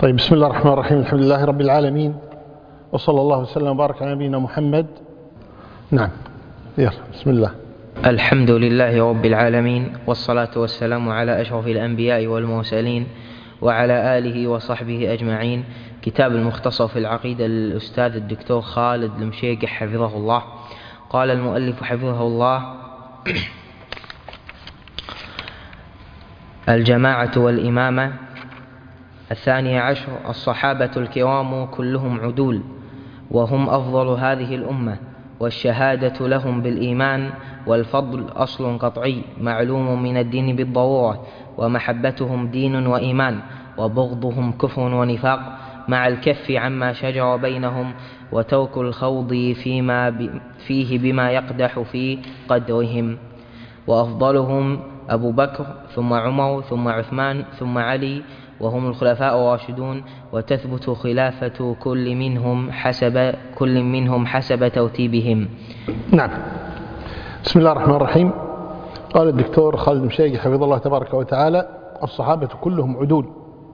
طيب، بسم الله الرحمن الرحيم. الحمد لله رب العالمين، وصلى الله وسلم وبارك على نبينا محمد. نعم، يلا بسم الله. الحمد لله رب العالمين، والصلاة والسلام على أشرف الأنبياء والمرسلين وعلى آله وصحبه أجمعين. كتاب المختصر في العقيدة للأستاذ الدكتور خالد المشيقح حفظه الله. قال المؤلف حفظه الله: الجماعة والإمامة. 12. الصحابة الكرام كلهم عدول، وهم أفضل هذه الأمة، والشهادة لهم بالإيمان والفضل أصل قطعي معلوم من الدين بالضرورة، ومحبتهم دين وإيمان، وبغضهم كفر ونفاق، مع الكف عما شجر بينهم، وترك الخوض فيه بما يقدح في قدرهم. وأفضلهم أبو بكر، ثم عمر، ثم عثمان، ثم علي، وهم الخلفاء الراشدون، وتثبت خلافة كل منهم حسب ترتيبهم. نعم، بسم الله الرحمن الرحيم. قال الدكتور خالد المشيقح حفظه الله تبارك وتعالى: الصحابة كلهم عدول.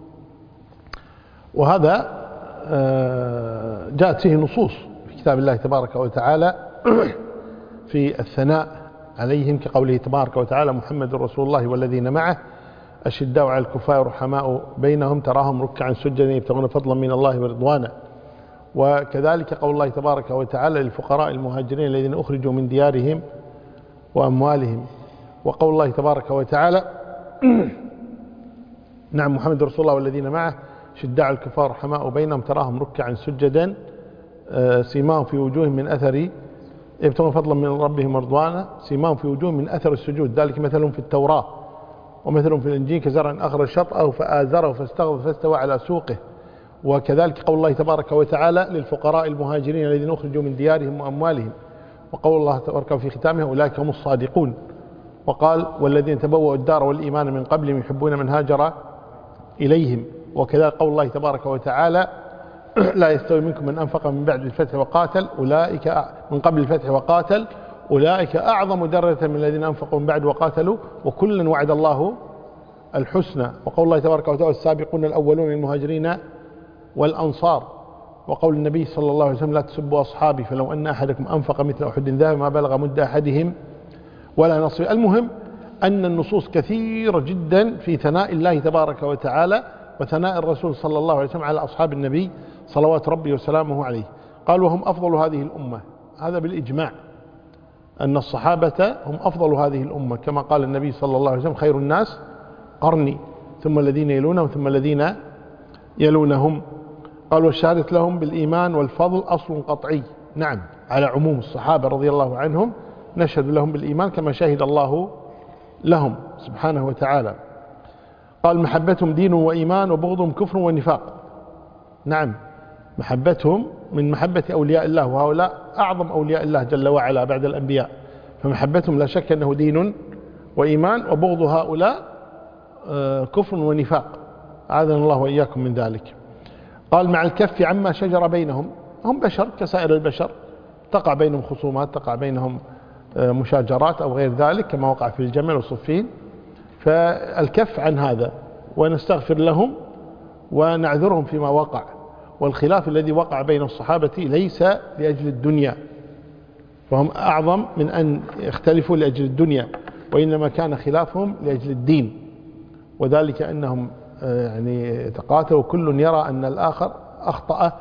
وهذا جاءت فيه نصوص في كتاب الله تبارك وتعالى في الثناء عليهم، كقوله تبارك وتعالى: محمد رسول الله والذين معه أشداء على الكفار رحماء بينهم تراهم ركعا سجدا يبتغون فضلا من الله ورضوانا. وكذلك قول الله تبارك وتعالى للفقراء المهاجرين الذين أخرجوا من ديارهم وأموالهم. وقول الله تبارك وتعالى: نعم، محمد رسول الله والذين معه أشداء على الكفار رحماء بينهم تراهم ركعا سجدا سيماهم في وجوههم من أثر يبتغون فضلا من ربهم ورضوانا، سيماهم في وجوههم من أثر السجود، ذلك مثلهم في التوراة ومثلهم في الإنجيل كزرع أخرج شطأه فآزره فاستغلظ فاستوى على سوقه. وكذلك قول الله تبارك وتعالى للفقراء المهاجرين الذين أخرجوا من ديارهم وأموالهم. وقول الله تبارك في ختامه: أولئك هم الصادقون. وقال: والذين تبوأوا الدار والإيمان من قبلهم يحبون من هاجر إليهم. وكذلك قول الله تبارك وتعالى: لا يستوي منكم من أنفق من بعد الفتح وقاتل أولئك من قبل الفتح وقاتل أولئك أعظم درجة من الذين أنفقوا من بعد وقاتلوا وكلا وعد الله الحسنى. وقول الله تبارك وتعالى: السابقون الأولون من المهاجرين والأنصار. وقول النبي صلى الله عليه وسلم: لا تسبوا أصحابي فلو أن أحدكم أنفق مثل أحد ذهب ما بلغ مد أحدهم ولا نصير. المهم أن النصوص كثيرة جدا في ثناء الله تبارك وتعالى وثناء الرسول صلى الله عليه وسلم على أصحاب النبي صلوات ربي وسلامه عليه. قال: وهم أفضل هذه الأمة. هذا بالإجماع أن الصحابة هم أفضل هذه الأمة، كما قال النبي صلى الله عليه وسلم: خير الناس قرني ثم الذين يلونهم ثم الذين يلونهم. قال: والشهادة لهم بالإيمان والفضل أصل قطعي. نعم، على عموم الصحابة رضي الله عنهم نشهد لهم بالإيمان كما شهد الله لهم سبحانه وتعالى. قال: محبتهم دين وإيمان، وبغضهم كفر ونفاق. نعم، محبتهم من محبة أولياء الله، وهؤلاء أعظم أولياء الله جل وعلا بعد الأنبياء، فمحبتهم لا شك أنه دين وإيمان، وبغض هؤلاء كفر ونفاق، أعاذنا الله وإياكم من ذلك. قال: مع الكف عما شجر بينهم. هم بشر كسائر البشر، تقع بينهم خصومات، تقع بينهم مشاجرات أو غير ذلك كما وقع في الجمل وصفين، فالكف عن هذا ونستغفر لهم ونعذرهم فيما وقع. والخلاف الذي وقع بين الصحابة ليس لأجل الدنيا، فهم أعظم من أن يختلفوا لأجل الدنيا، وإنما كان خلافهم لأجل الدين، وذلك أنهم تقاتلوا كل يرى أن الآخر أخطأ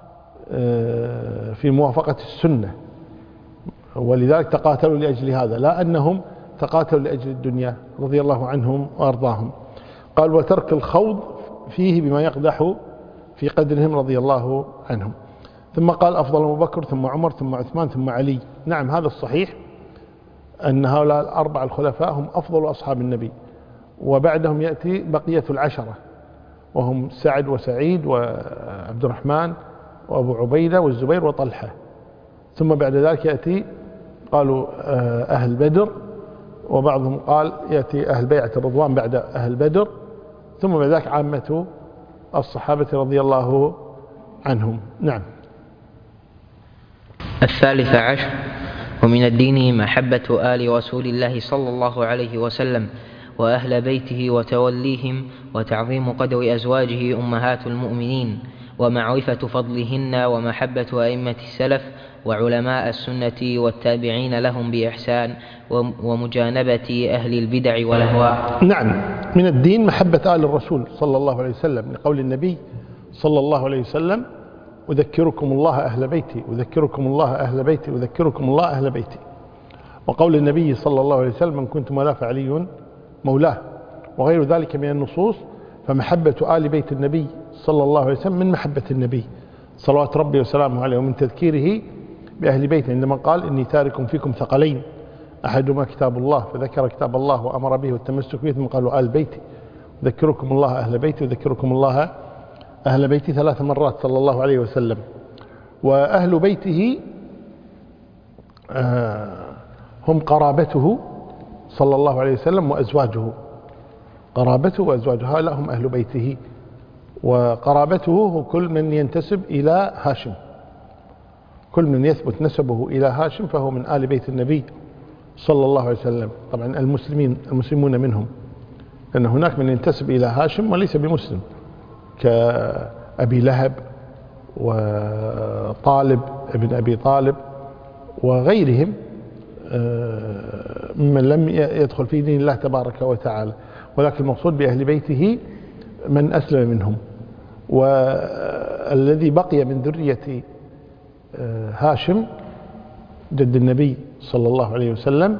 في موافقة السنة، ولذلك تقاتلوا لأجل هذا، لا أنهم تقاتلوا لأجل الدنيا رضي الله عنهم وأرضاهم. قال: وترك الخوض فيه بما يقدح في قدرهم رضي الله عنهم. ثم قال: أفضل أبو بكر ثم عمر ثم عثمان ثم علي. نعم، هذا الصحيح أن هؤلاء الأربع الخلفاء هم أفضل أصحاب النبي، وبعدهم يأتي بقية العشرة وهم سعد وسعيد وعبد الرحمن وأبو عبيدة والزبير وطلحة. ثم بعد ذلك يأتي قالوا أهل بدر، وبعضهم قال يأتي أهل بيعة الرضوان بعد أهل بدر، ثم بعد ذلك عامة الصحابة رضي الله عنهم. نعم. 13. ومن الدين محبة آل رسول الله صلى الله عليه وسلم، وأهل بيته وتوليهم، وتعظيم قدر أزواجه أمهات المؤمنين، ومعرفة فضلهن، ومحبة أئمة السلف وعلماء السنة والتابعين لهم بإحسان، ومجانبة أهل البدع والأهواء. نعم، من الدين محبة آل الرسول صلى الله عليه وسلم، لقول النبي صلى الله عليه وسلم: أذكركم الله أهل بيتي، أذكركم الله أهل بيتي، أذكركم الله أهل بيتي. وقول النبي صلى الله عليه وسلم: من كنت مولاه فعلي مولاه، وغير ذلك من النصوص. فمحبة آل بيت النبي صلى الله عليه وسلم من محبة النبي صلوات ربي وسلامه عليه، ومن تذكيره بأهل بيته عندما قال: إني تارك فيكم ثقلين أحدهما كتاب الله، فذكر كتاب الله وأمر به والتمسك به، ثم قالوا آل بيتي، أذكركم الله أهل بيتي، أذكركم الله أهل بيتي 3 مرات صلى الله عليه وسلم. وأهل بيته هم قرابته صلى الله عليه وسلم وأزواجه، قرابته وأزواجه، هؤلاء هم أهل بيته. وقرابته هو كل من ينتسب إلى هاشم، كل من يثبت نسبه إلى هاشم فهو من آل بيت النبي صلى الله عليه وسلم. طبعا المسلمون منهم، لأن هناك من ينتسب إلى هاشم وليس بمسلم، كأبي لهب وطالب ابن أبي طالب وغيرهم ممن لم يدخل في دين الله تبارك وتعالى. ولكن المقصود بأهل بيته من أسلم منهم. والذي بقي من ذرية هاشم جد النبي صلى الله عليه وسلم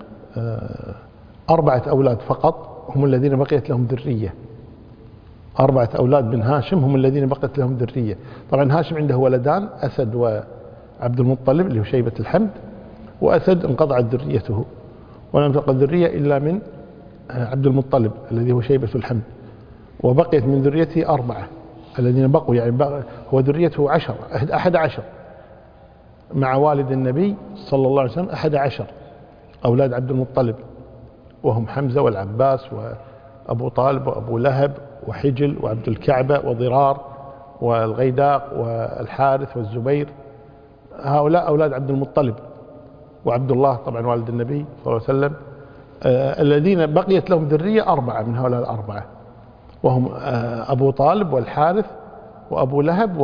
4 أولاد فقط هم الذين بقيت لهم ذرية، 4 أولاد من هاشم هم الذين بقيت لهم ذرية. طبعا هاشم عنده ولدان، أسد وعبد المطلب اللي هو شيبة الحمد، وأسد انقطعت ذريته ولم تبقى ذرية إلا من عبد المطلب الذي هو شيبة الحمد، وبقيت من ذريته 4 الذين بقوا، يعني هو ذريته 11 مع والد النبي صلى الله عليه وسلم، 11 أولاد عبد المطلب، وهم حمزة والعباس وأبو طالب وأبو لهب وحجل وعبد الكعبة وضرار والغيداق والحارث والزبير. هؤلاء أولاد عبد المطلب، وعبد الله طبعا والد النبي صلى الله عليه وسلم. الذين بقيت لهم ذرية 4 من هؤلاء ال4، وهم أبو طالب والحارث وأبو لهب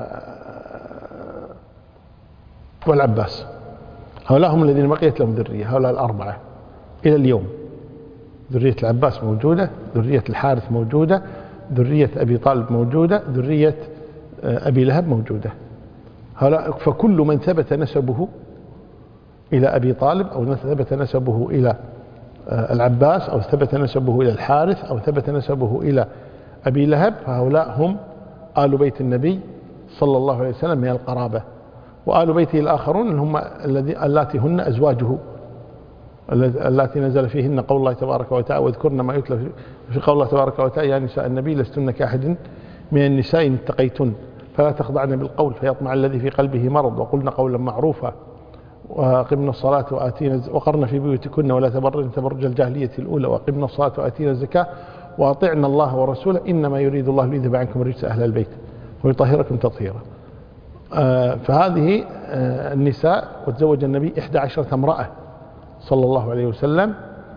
والعباس. هؤلاء هم الذين بقيت لهم ذرية، هؤلاء ال4 إلى اليوم. ذرية العباس موجودة، ذرية الحارث موجودة، ذرية أبي طالب موجودة، ذرية أبي لهب موجودة. هؤلاء فكل من ثبت نسبه إلى أبي طالب، أو ثبت نسبه إلى العباس، أو ثبت نسبه إلى الحارث، أو ثبت نسبه إلى أبي لهب، فهؤلاء هم آل بيت النبي صلى الله عليه وسلم من القرابة. وآل بيته الآخرون هم اللاتي هن أزواجه، اللاتي نزل فيهن قول الله تبارك وتعالى: واذكرن ما يتلى في قول الله تبارك وتعالى: يا نساء النبي لستن كأحد من النساء إن اتقيتن فلا تخضعن بالقول فيطمع الذي في قلبه مرض، وقلن قولا معروفا، وأقمنا الصلاة وقرن في بيوتكن ولا تبرجن تبرج الجاهلية الأولى، وأقمنا الصلاة وآتينا الزكاة وأطعنا الله ورسوله إنما يريد الله ليذهب عنكم الرجس أهل البيت ويطهركم تطهيرا. فهذه النساء، وتزوج النبي 11 امرأة صلى الله عليه وسلم،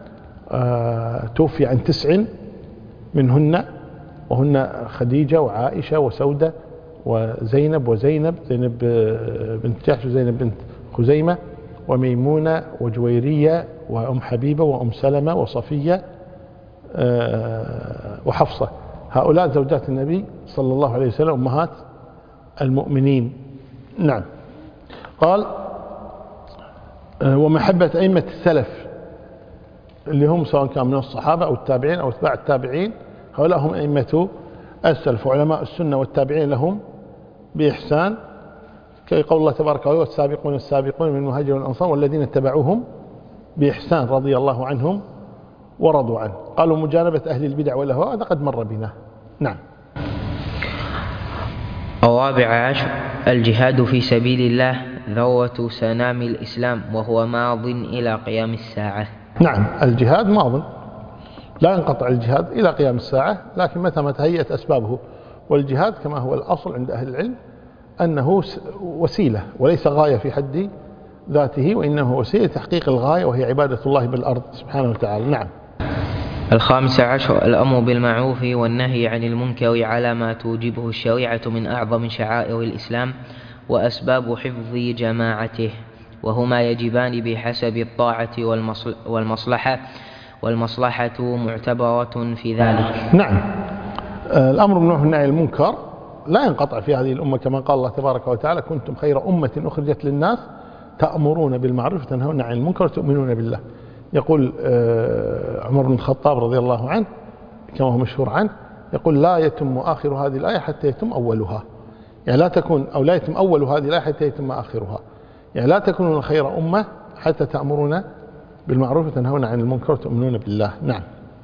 توفي عن 9 منهن، وهن خديجة وعائشة وسودة وزينب زينب بنت جحش وزينب بنت خزيمة وميمونة وجويرية وأم حبيبة وأم سلمة وصفية وحفصة. هؤلاء زوجات النبي صلى الله عليه وسلم أمهات المؤمنين. نعم. قال: ومحبة أئمة السلف اللي هم سواء كان من الصحابة أو التابعين أو اتباع التابعين، هؤلاء هم أئمة السلف وعلماء السنة والتابعين لهم بإحسان، كقول الله تبارك وتعالى: والسابقون السابقون من المهاجرين والأنصار والذين اتبعوهم بإحسان رضي الله عنهم ورضوا عنه. قالوا: مجانبة أهل البدع والأهواء، هذا قد مر بنا. نعم. 14 الجهاد في سبيل الله ذروة سنام الإسلام، وهو ماض إلى قيام الساعة. نعم، الجهاد ماض، لا ينقطع الجهاد إلى قيام الساعة، لكن متى ما تهيأت أسبابه. والجهاد كما هو الأصل عند أهل العلم أنه وسيلة وليس غاية في حد ذاته، وإنه وسيلة تحقيق الغاية وهي عبادة الله بالأرض سبحانه وتعالى. نعم. الخامس عشر الأمر بالمعروف والنهي عن المنكر على ما توجبه الشريعة من أعظم شعائر الإسلام وأسباب حفظ جماعته، وهما يجبان بحسب الطاعة والمصلحة معتبرة في ذلك. نعم. الأمر بالمعروف والنهي عن المنكر لا ينقطع في هذه الأمة، كما قال الله تبارك وتعالى: كنتم خير أمة أخرجت للناس تأمرون بالمعروف وتنهون عن المنكر وتؤمنون بالله. يقول عمر بن الخطاب رضي الله عنه كما هو مشهور عنه، يقول: لا يتم آخر هذه الآية حتى يتم أولها. يعني لا يتم أول هذه الآية حتى يتم آخرها. يعني لا تكونون خير أمة حتى تأمرون بالمعروف وتنهون عن المنكر وتؤمنون بالله. نعم.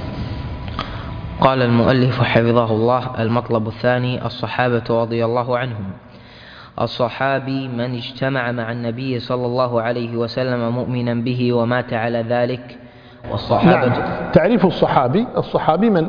قال المؤلف حفظه الله: المطلب الثاني الصحابة رضي الله عنهم. الصحابي من اجتمع مع النبي صلى الله عليه وسلم مؤمنا به ومات على ذلك. والصحابة نعم. تعريف الصحابي من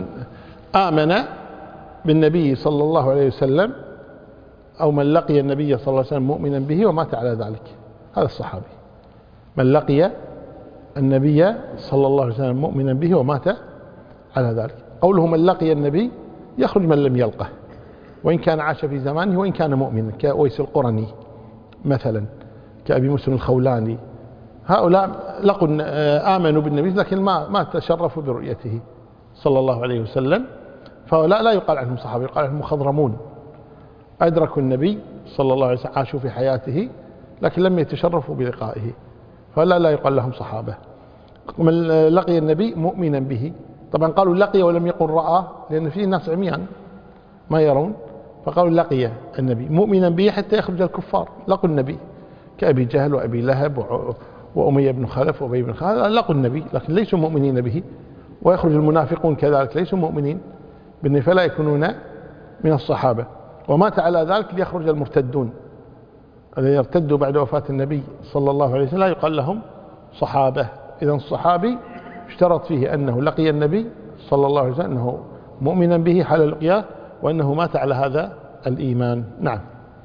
آمن بالنبي صلى الله عليه وسلم أو من لقي النبي صلى الله عليه وسلم مؤمنا به ومات على ذلك، هذا الصحابي. من لقي النبي صلى الله عليه وسلم مؤمنا به ومات على ذلك. قوله من لقي النبي يخرج من لم يلقه، وإن كان عاش في زمانه وإن كان مؤمنا، كأويس القرني مثلا، كأبي مسلم الخولاني. هؤلاء آمنوا بالنبي لكن ما تشرفوا برؤيته صلى الله عليه وسلم، فهؤلاء لا يقال عنهم صحابة، يقال عنهم مخضرمون. أدركوا النبي صلى الله عليه وسلم، عاشوا في حياته لكن لم يتشرفوا بلقائه، فهؤلاء لا يقال لهم صحابة. من لقي النبي مؤمنا به، طبعا قالوا لقي ولم يقل رأى، لأن فيه ناس عميان ما يرون، فقالوا لقي النبي مؤمنا به حتى يخرج الكفار. لقوا النبي كأبي جهل وأبي لهب وأمية بن خلف وأبي بن خلف، لقوا النبي لكن ليسوا مؤمنين به. ويخرج المنافقون كذلك ليسوا مؤمنين بالنبي، فلا يكونون من الصحابة. ومات على ذلك ليخرج المرتدون الذين يرتدوا بعد وفاة النبي صلى الله عليه وسلم، لا يقال لهم صحابة. إذن الصحابي اشترط فيه أنه لقي النبي صلى الله عليه وسلم، أنه مؤمنا به حال لقياه، وأنه مات على هذا الإيمان. نعم.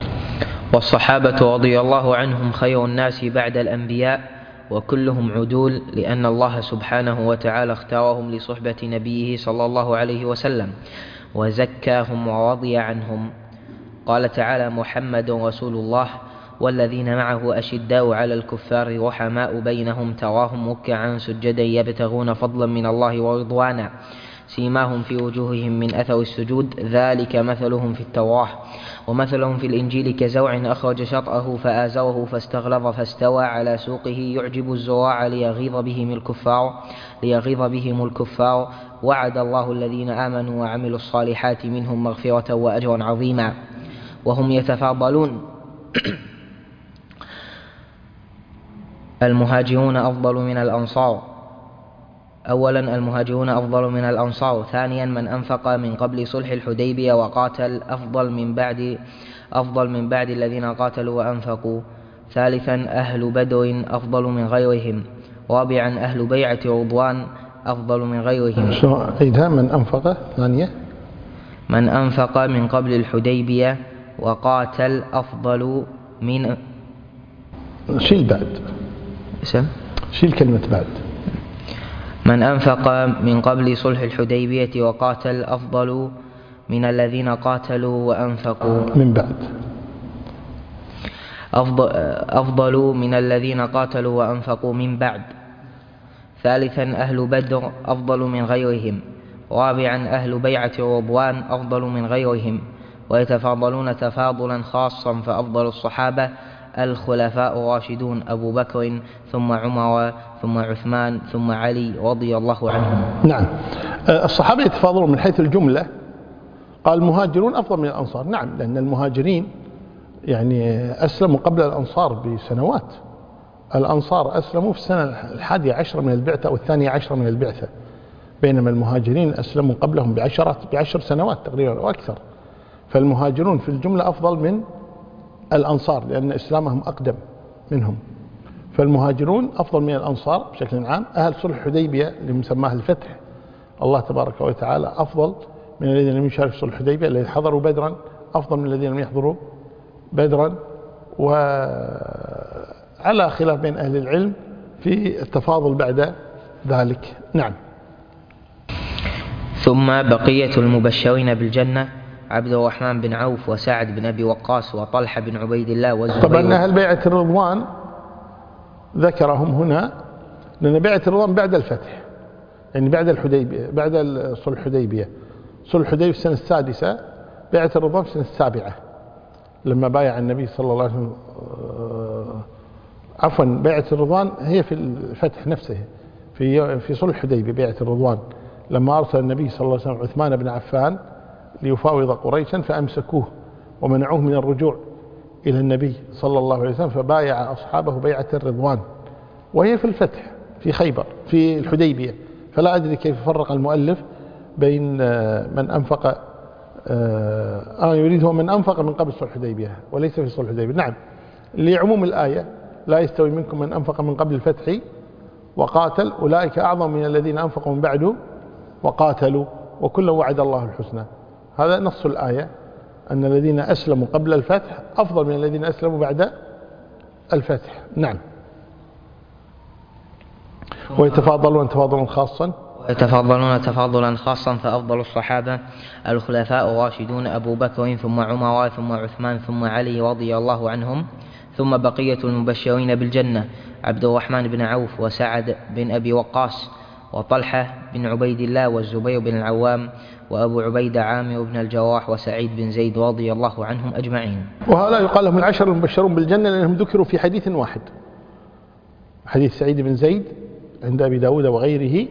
والصحابة رضي الله عنهم خير الناس بعد الأنبياء وكلهم عدول، لأن الله سبحانه وتعالى اختارهم لصحبة نبيه صلى الله عليه وسلم وزكاهم ورضي عنهم. قال تعالى: محمد رسول الله والذين معه أشداء على الكفار رحماء بينهم تراهم ركعا سجدا يبتغون فضلا من الله ورضوانا سيماهم في وجوههم من أثر السجود ذلك مثلهم في التوراة ومثلهم في الإنجيل كزرع أخرج شطأه فآزره فاستغلظ فاستوى على سوقه يعجب الزراع ليغيظ بهم الكفار وعد الله الذين آمنوا وعملوا الصالحات منهم مغفرة وأجرا عظيما. وهم يتفاضلون: المهاجرون أفضل من الأنصار. أولا المهاجرون أفضل من الأنصار. ثانيا من أنفق من قبل صلح الحديبية وقاتل أفضل من بعد الذين قاتلوا وأنفقوا. ثالثا أهل بدر أفضل من غيرهم. رابعا أهل بيعة رضوان أفضل من غيرهم. من أنفق ثانية من أنفق من قبل الحديبية وقاتل أفضل من شيل بعد شيل كلمة بعد. من أنفق من قبل صلح الحديبية وقاتل أفضل من الذين قاتلوا وأنفقوا من بعد. أفضل من الذين قاتلوا وأنفقوا من بعد. ثالثا أهل بدر أفضل من غيرهم. رابعا أهل بيعة رضوان أفضل من غيرهم. ويتفاضلون تفاضلا خاصا، فأفضل الصحابة الخلفاء الراشدون أبو بكر ثم عمر ثم عثمان ثم علي رضي الله عنهم. نعم. الصحابة يتفاضلون من حيث الجملة. قال المهاجرون أفضل من الأنصار. نعم، لأن المهاجرين يعني أسلموا قبل الأنصار بسنوات. الأنصار أسلموا في السنة 11 من البعثة أو 12 من البعثة، بينما المهاجرين أسلموا قبلهم بعشر سنوات تقريبا أو أكثر. فالمهاجرون في الجملة أفضل من الأنصار لأن إسلامهم أقدم منهم. فالمهاجرون أفضل من الأنصار بشكل عام. أهل صلح الحديبية اللي مسماه الفتح، الله تبارك وتعالى أفضل من الذين لم يشاركوا صلح الحديبية، الذين حضروا بدرا أفضل من الذين لم يحضروا بدرا. وعلى خلاف بين أهل العلم في التفاضل بعد ذلك. نعم. ثم بقية المبشرين بالجنة عبد الرحمن بن عوف وسعد بن أبي وقاص وطلحة بن عبيد الله والزبير. طبعا أهل بيعة الرضوان ذكرهم هنا لأن بيعة الرضوان بعد الفتح، يعني بعد الحديبية، بعد صلح الحديبية. صلح الحديبية في السنة السادسة، بيعة الرضوان في السنة السابعة لما بايع النبي صلى الله عليه وسلم. عفوا، بيعة الرضوان هي في الفتح نفسه، في صلح الحديبية بيعة الرضوان لما أرسل النبي صلى الله عليه وسلم عثمان بن عفان ليفاوض قريشا فأمسكوه ومنعوه من الرجوع إلى النبي صلى الله عليه وسلم، فبايع أصحابه بيعة الرضوان وهي في الفتح في خيبر في الحديبية. فلا أدري كيف فرق المؤلف بين من أنفق يريد هو من أنفق من قبل صلح الحديبية وليس في صلح الحديبية. نعم، لعموم الآية لا يستوي منكم من أنفق من قبل الفتح وقاتل أولئك أعظم من الذين أنفقوا من بعده وقاتلوا وكلا وعد الله الحسنى. هذا نص الآية، أن الذين أسلموا قبل الفتح أفضل من الذين أسلموا بعد الفتح. نعم. ويتفاضلون تفاضلا خاصا تفاضلا خاصا، فأفضل الصحابة الخلفاء الراشدون أبو بكر ثم عمر ثم عثمان ثم علي رضي الله عنهم. ثم بقية المبشرين بالجنة عبد الرحمن بن عوف وسعد بن أبي وقاص وطلحة بن عبيد الله والزبير بن العوام وأبو عبيدة عامر بن الجراح وسعيد بن زيد رضي الله عنهم أجمعين. وهؤلاء يقال لهم العشر المبشرون بالجنة لأنهم ذكروا في حديث واحد، حديث سعيد بن زيد عند أبي داود وغيره،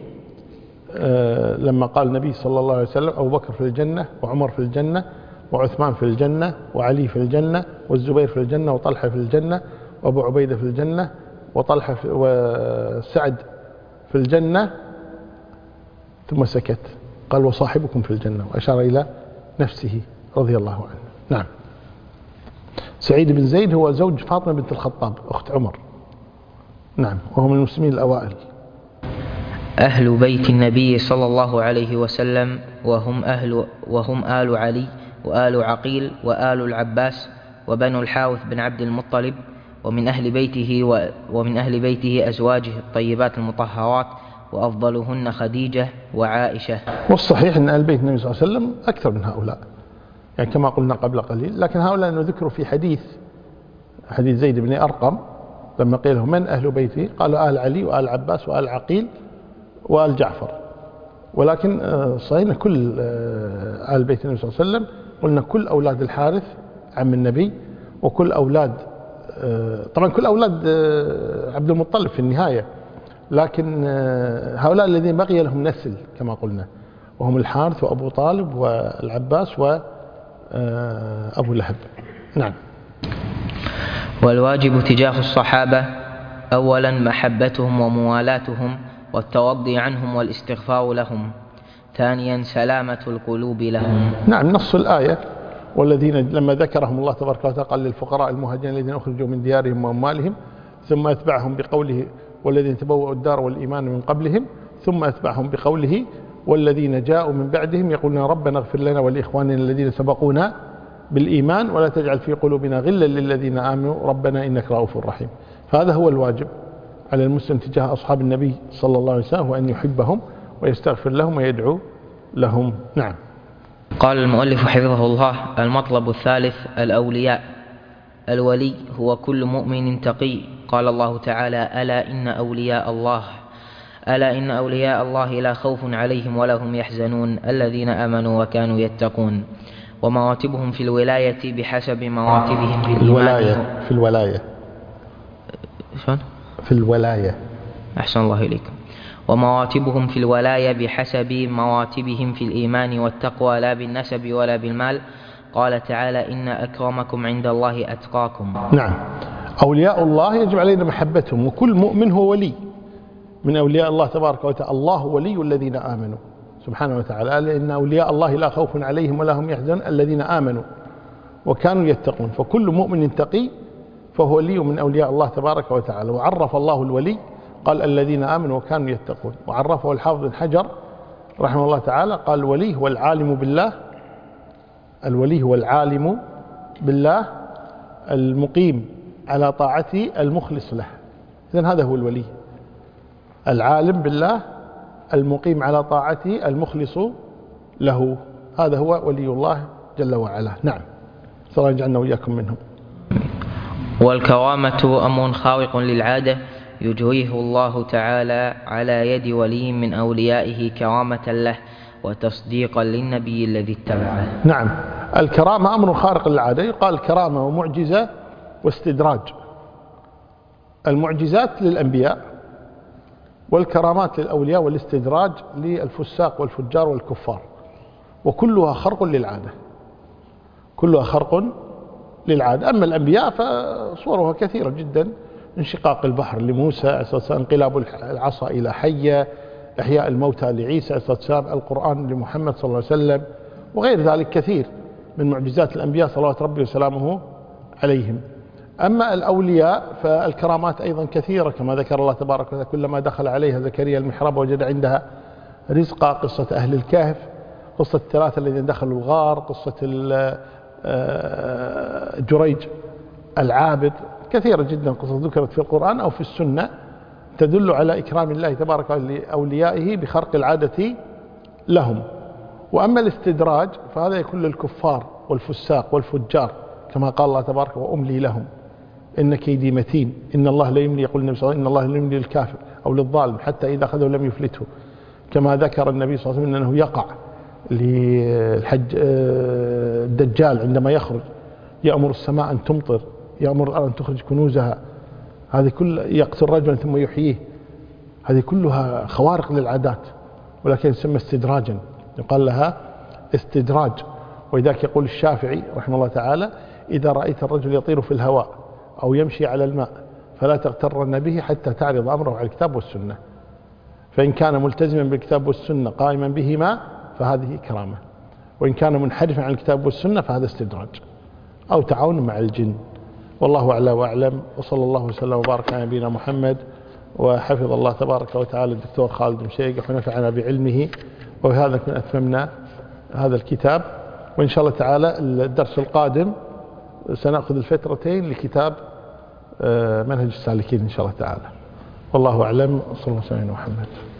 لما قال النبي صلى الله عليه وسلم أبو بكر في الجنة وعمر في الجنة وعثمان في الجنة وعلي في الجنة والزبير في الجنة وطلحة في الجنة وأبو عبيدة في الجنة وطلحة وسعد في الجنة، ثم سكت قال وصاحبكم في الجنة وأشار إلى نفسه رضي الله عنه. نعم. سعيد بن زيد هو زوج فاطمة بنت الخطاب أخت عمر. نعم، وهو من المسلمين الأوائل. أهل بيت النبي صلى الله عليه وسلم وهم آل علي وآل عقيل وآل العباس وبنو الحارث بن عبد المطلب، ومن أهل بيته أزواجه الطيبات المطهرات وأفضلهن خديجة وعائشة. والصحيح أن أهل بيت النبي صلى الله عليه وسلم أكثر من هؤلاء، يعني كما قلنا قبل قليل، لكن هؤلاء ذكروا في حديث زيد بن أرقم لما قيل له من أهل بيته قالوا آل علي وآل عباس وآل عقيل وآل جعفر. ولكن صحيح كل آل بيت النبي صلى الله عليه وسلم قلنا كل أولاد الحارث عم النبي وكل أولاد طبعا كل أولاد عبد المطلب في النهاية، لكن هؤلاء الذين بقي لهم نسل كما قلنا وهم الحارث وأبو طالب والعباس وأبو لهب. نعم. والواجب تجاه الصحابة أولا محبتهم وموالاتهم والتوضي عنهم والاستغفار لهم، ثانيا سلامة القلوب لهم. نعم، نص الآية والذين لما ذكرهم الله تبارك وتعالى قال للفقراء المهاجرين الذين أخرجوا من ديارهم وأموالهم، ثم أتبعهم بقوله والذين تبوأوا الدار والإيمان من قبلهم، ثم أتبعهم بقوله والذين جاءوا من بعدهم يقولون ربنا اغفر لنا ولإخواننا الذين سبقونا بالإيمان ولا تجعل في قلوبنا غلا للذين آمنوا ربنا إنك رؤوف رحيم. فهذا هو الواجب على المسلم تجاه أصحاب النبي صلى الله عليه وسلم، وأن يحبهم ويستغفر لهم ويدعو لهم. نعم. قال المؤلف حفظه الله: المطلب الثالث الأولياء. الولي هو كل مؤمن تقي. قال الله تعالى: ألا إن أولياء الله لا خوف عليهم ولا هم يحزنون الذين آمنوا وكانوا يتقون. ومراتبهم في الولاية بحسب مراتبهم في الإيمان. في الولاية. أحسن الله إليكم. ومراتبهم في الولاية بحسب مراتبهم في الإيمان والتقوى لا بالنسب ولا بالمال. قال تعالى: إن أكرمكم عند الله أتقاكم. نعم، أولياء الله يجب علينا محبتهم، وكل مؤمن هو ولي من أولياء الله تبارك وتعالى. الله ولي الذين آمنوا سبحانه وتعالى، قال إن أولياء الله لا خوف عليهم ولا هم يحزنون الذين آمنوا وكانوا يتقون. فكل مؤمن تقي فهو ولي من أولياء الله تبارك وتعالى. وعرف الله الولي قال الذين آمنوا وكانوا يتقون، وعرفه الحافظ بن حجر رحمه الله تعالى قال الولي هو العالم بالله، الولي هو العالم بالله المقيم على طاعته المخلص له. إذن هذا هو الولي، العالم بالله المقيم على طاعته المخلص له. هذا هو ولي الله جل وعلا. نعم، صلى الله يجعلنا وإياكم منهم. والكرامة أمر خارق للعادة يجريه الله تعالى على يد ولي من أوليائه كرامة له وتصديقا للنبي الذي اتبعه. نعم، الكرامة أمر خارق للعادة، يقال كرامة ومعجزة واستدراج. المعجزات للأنبياء، والكرامات للأولياء، والاستدراج للفساق والفجار والكفار، وكلها خرق للعادة، كلها خرق للعادة. أما الأنبياء فصورها كثيرة جدا: انشقاق البحر لموسى، انقلاب العصا إلى حية، إحياء الموتى لعيسى، القرآن لمحمد صلى الله عليه وسلم، وغير ذلك كثير من معجزات الأنبياء صلوات ربي وسلامه عليهم. أما الأولياء فالكرامات أيضا كثيرة، كما ذكر الله تبارك وتعالى: كلما دخل عليها زكريا المحراب وجد عندها رزقا، قصة أهل الكهف، قصة الثلاثة الذين دخلوا الغار، قصة جريج العابد، كثيرة جدا قصص ذكرت في القرآن أو في السنة تدل على إكرام الله تبارك وتعالى لأوليائه بخرق العادة لهم. وأما الاستدراج فهذا يكون للكفار والفساق والفجار، كما قال الله تبارك: وأملي لهم إن كيدي متين، إن الله لا يملي، يقول النبي صلى الله عليه وسلم: إن الله لا يملي للكافر أو للظالم حتى إذا أخذه لم يفلته، كما ذكر النبي صلى الله عليه وسلم أنه يقع للحج الدجال عندما يخرج، يأمر السماء أن تمطر، يأمر الأرض أن تخرج كنوزها، هذه كل يقتل رجلا ثم يحييه، هذه كلها خوارق للعادات، ولكن يسمى استدراجا، يقال لها استدراج. ولذلك يقول الشافعي رحمه الله تعالى: إذا رأيت الرجل يطير في الهواء أو يمشي على الماء فلا تغترن به حتى تعرض أمره على الكتاب والسنة، فإن كان ملتزما بالكتاب والسنة قائما بهما فهذه كرامة، وإن كان منحرفا عن الكتاب والسنة فهذا استدراج أو تعاون مع الجن. والله أعلى وأعلم، وصلى الله وسلم وبارك على نبينا محمد، وحفظ الله تبارك وتعالى الدكتور خالد مشيق ونفعنا بعلمه، وبهذا نكون أتممنا هذا الكتاب. وإن شاء الله تعالى الدرس القادم سنأخذ الفترتين لكتاب منهج السالكين إن شاء الله تعالى. والله أعلم، وصلى الله وسلم على محمد.